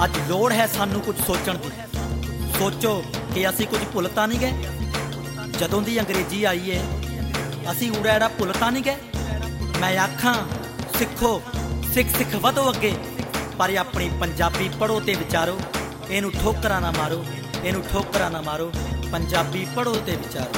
ਅੱਜ ਲੋੜ ਹੈ ਸਾਨੂੰ ਕੁਝ ਸੋਚਣ ਦੀ। ਸੋਚੋ ਕਿ ਅਸੀਂ ਕੁਝ ਭੁੱਲ ਤਾਂ ਨਹੀਂ ਗਏ। ਜਦੋਂ ਦੀ ਅੰਗਰੇਜ਼ੀ ਆਈ ਏ ਅਸੀਂ ਊੜਾ ਐੜਾ ਭੁੱਲ ਤਾਂ ਨਹੀਂ ਗਏ। ਮੈਂ ਆਖਾਂ ਸਿੱਖੋ, ਸਿੱਖ ਵਧੋ ਅੱਗੇ, ਪਰ ਆਪਣੀ ਪੰਜਾਬੀ ਪੜ੍ਹੋ ਤੇ ਵਿਚਾਰੋ। ਇਹਨੂੰ ਠੋਕਰਾਂ ਨਾ ਮਾਰੋ, ਇਹਨੂੰ ਠੋਕਰਾਂ ਨਾ ਮਾਰੋ। ਪੰਜਾਬੀ ਪੜ੍ਹੋ ਤੇ ਵਿਚਾਰੋ।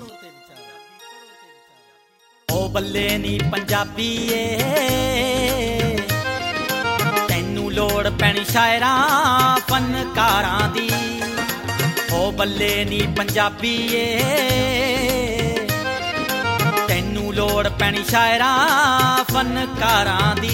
ਓ ਬੱਲੇ ਨੀ ਪੰਜਾਬੀ ਏ, ਤੈਨੂੰ ਲੋੜ ਪੈਣੀ ਸ਼ਾਇਰਾਂ ਫਨਕਾਰਾਂ ਦੀ। ਓ ਬੱਲੇ ਨੀ ਪੰਜਾਬੀ ਏ, ਤੈਨੂੰ ਲੋੜ ਪੈਣੀ ਸ਼ਾਇਰਾਂ ਫਨਕਾਰਾਂ ਦੀ।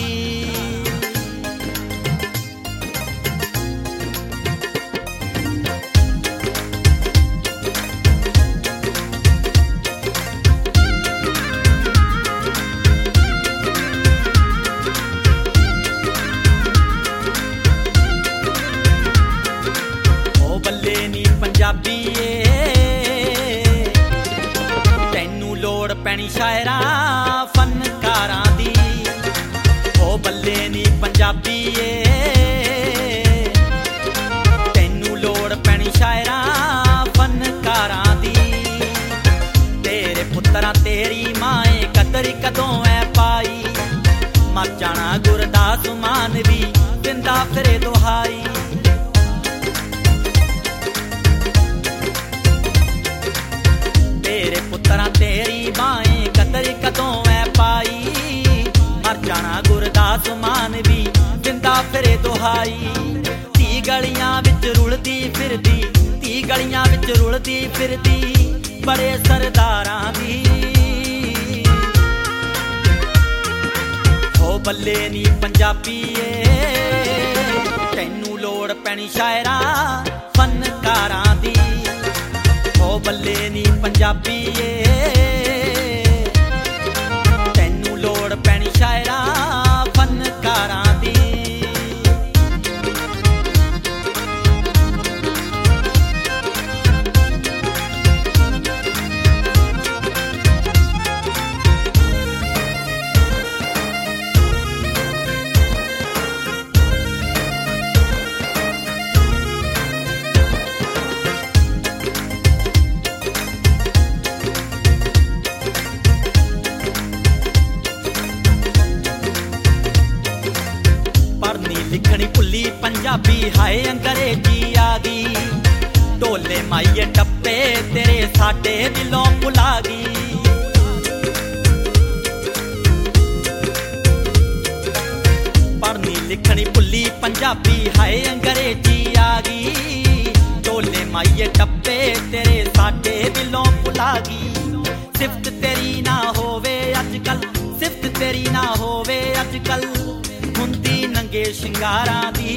ਬੱਲੇ ਨੀ ਪੰਜਾਬੀ ਏ, ਤੈਨੂੰ ਲੋੜ ਪੈਣੀ ਸ਼ਾਇਰਾਂ ਫਨਕਾਰਾਂ ਦੀ। ਓ ਬੱਲੇ ਨੀ ਪੰਜਾਬੀ ਏ, ਤੈਨੂੰ ਲੋੜ ਪੈਣੀ ਸ਼ਾਇਰਾਂ ਫਨਕਾਰਾਂ ਦੀ। ਤੇਰੇ ਪੁੱਤਰਾਂ ਤੇਰੀ ਮਾਂ ਏ ਕਦਰ ਕਦੋਂ ਐ ਪਾਈ, ਮਰ ਜਾਣਾ ਗੁਰਦਾਸ ਮਾਨ ਵੀ ਦਿੰਦਾ ਫਿਰੇ ਦੁਹਾਈ। ਤੇਰੇ ਪੁੱਤਰਾਂ ਤੇਰੀ ਮਾਂ ਏ ਕਦਰ ਕਦੋਂ ਐ ਪਾਈ, ਮਰ ਜਾਣਾ ਗੁਰਦਾਸ ਮਾਨ ਵੀ ਦਿੰਦਾ ਫਿਰੇ ਦੁਹਾਈ। ਧੀ ਗਲੀਆਂ ਵਿੱਚ ਰੁਲਦੀ ਫਿਰਦੀ, ਧੀ ਗਲੀਆਂ ਵਿੱਚ ਰੁਲਦੀ ਫਿਰਦੀ ਬੜੇ ਸਰਦਾਰਾਂ ਦੀ। ਓ ਬੱਲੇ ਨੀ ਪੰਜਾਬੀ ਏ, ਤੈਨੂੰ ਲੋੜ ਪੈਣੀ ਸ਼ਾਇਰਾਂ ਫਨਕਾਰਾਂ ਦੀ। ਓ ਬੱਲੇ ਨੀ ਪੰਜਾਬੀ ਏ, ਤੈਨੂੰ ਲੋੜ ਪੈਣੀ ਸ਼ਾਇਰਾਂ ਫਨਕਾਰਾਂ ਦੀ। ਲਿਖਣੀ ਭੁੱਲੀ ਪੰਜਾਬੀ ਹਾਏ ਅੰਗਰੇਜ਼ੀ ਆ ਗਈ। ਢੋਲੇ ਮਾਈਏ ਟੱਪੇ ਤੇਰੇ ਸਾਡੇ ਦਿਲੋਂ ਭੁਲਾ ਗਈ। ਪੜ੍ਹਨੀ ਲਿਖਣੀ ਭੁੱਲੀ ਪੰਜਾਬੀ ਹਾਏ ਅੰਗਰੇਜ਼ੀ ਆ ਗਈ। ਢੋਲੇ ਮਾਈਏ ਟੱਪੇ ਤੇਰੇ ਸਾਡੇ ਦਿਲੋਂ ਭੁਲਾ ਗਈ। ਸਿਫਤ ਤੇਰੀ ਨਾ ਹੋਵੇ ਅੱਜ ਕੱਲ, ਸਿਫਤ ਤੇਰੀ ਨਾ ਹੋਵੇ ਅੱਜ ਕੱਲ, ਹੁੰਦੀ ਨੰਗੇ ਸ਼ਿੰਗਾਰਾਂ ਦੀ।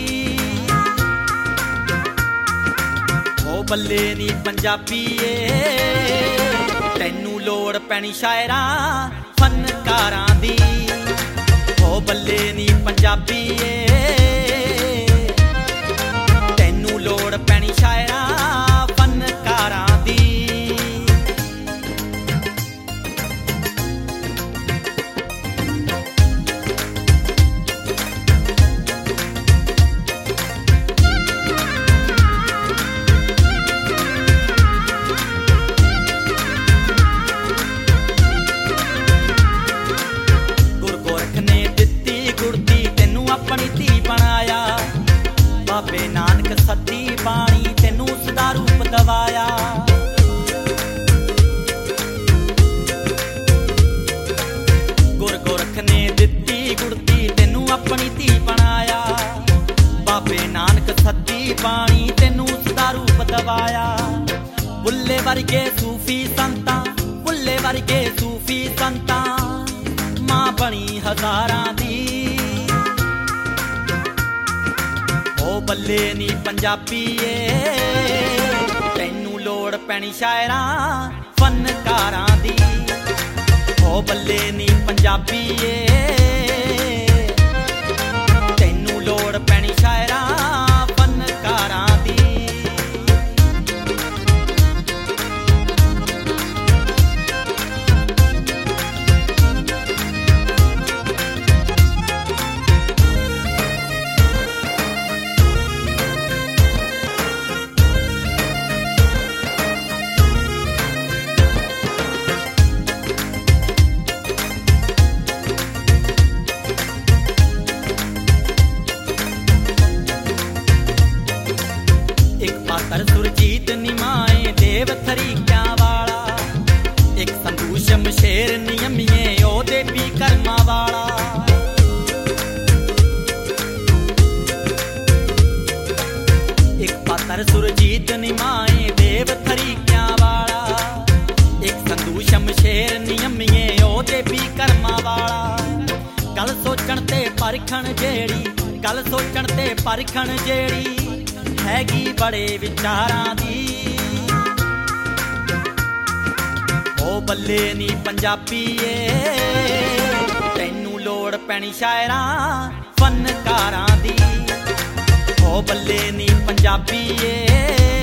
ਓ ਬੱਲੇ ਨੀ ਪੰਜਾਬੀ ਏ, ਤੈਨੂੰ ਲੋੜ ਪੈਣੀ ਸ਼ਾਇਰਾਂ ਫਨਕਾਰਾਂ ਦੀ। ਓ ਬੱਲੇ ਨੀ ਪੰਜਾਬੀ ਏ, ਤੈਨੂੰ ਲੋੜ ਪੈਣੀ ਸ਼ਾਇਰਾਂ ਫਨਕਾਰਾਂ ਦੀ। ਆਪਣੀ ਧੀ ਬਣਾਇਆ, ਬਾਬੇ ਨਾਨਕ ਸੱਤੀ ਬਾਣੀ ਤੈਨੂੰ ਸਦਾ ਰੂਪ ਦਵਾਇਆ। ਗੁਰ ਗੋਰਖ ਨੇ ਦਿੱਤੀ ਗੁੜਤੀ ਤੈਨੂੰ ਆਪਣੀ ਧੀ ਬਣਾਇਆ, ਬਾਬੇ ਨਾਨਕ ਸੱਤੀ ਬਾਣੀ ਤੈਨੂੰ ਸਦਾ ਰੂਪ ਦਵਾਇਆ। ਬੁੱਲੇ ਵਰਗੇ ਸੂਫੀ ਸੰਤਾਂ, ਬੁੱਲੇ ਵਰਗੇ ਸੂਫੀ ਸੰਤਾਂ, ਮਾਂ ਬਣੀ ਹਜ਼ਾਰਾਂ ਦੀ। ਓ ਬੱਲੇ ਨੀ ਪੰਜਾਬੀ ਏ, ਤੈਨੂੰ ਲੋੜ ਪੈਣੀ ਸ਼ਾਇਰਾਂ ਫਨਕਾਰਾਂ ਦੀ। ਓ ਬੱਲੇ ਨੀ ਪੰਜਾਬੀ ਏ, ਤੈਨੂੰ ਲੋੜ ਪੈਣੀ ਸ਼ਾਇਰਾਂ ਫਨਕਾਰਾਂ ਦੀ। देव थरीक्यां वाला, एक संधू शमशेर नियमिए ओदे भी कर्मा वाला। एक पातर सुरजीत निमाए देव थरीक्यां वाला, एक संधू शमशेर नियमिए ओदे भी कर्मा वाला। गल सोचण ते परखण जेड़ी, गल सोचण ते परखण जेड़ी हैगी बड़े विचारां दी। ओ बल्ले नी पंजाबीए तैनू लोड़ पैनी शायरां फनकारां दी। ओ बल्ले नी पंजाबीए